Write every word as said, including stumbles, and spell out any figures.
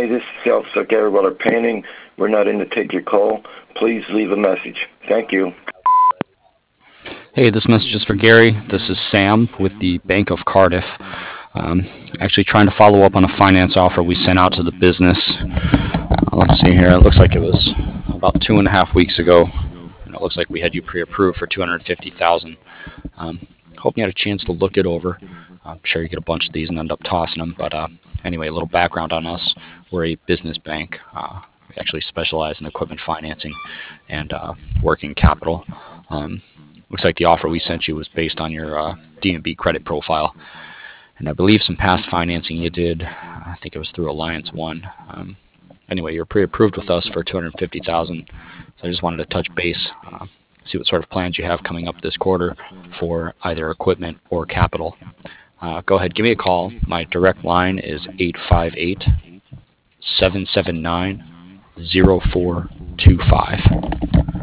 this is Self-Suck Water Painting. We're not in to take your call. Please leave a message. Thank you. Hey, this message is for Gary. This is Sam with the Bank of Cardiff. Um, actually trying to follow up on a finance offer we sent out to the business. Uh, let's see here. It looks like it was about two and a half weeks ago. And it looks like we had you pre-approved for two hundred fifty thousand dollars. Um, hope you had a chance to look it over. I'm sure you get a bunch of these and end up tossing them. But uh, anyway, a little background on us. We're a business bank. Uh, we actually specialize in equipment financing and uh, working capital. Um, looks like the offer we sent you was based on your uh, D and B credit profile. And I believe some past financing you did, I think it was through Alliance One. Um, anyway, you're pre-approved with us for two hundred fifty thousand dollars. So I just wanted to touch base, uh, see what sort of plans you have coming up this quarter for either equipment or capital. Uh, go ahead, give me a call. My direct line is eight five eight, seven seven nine, zero four two five.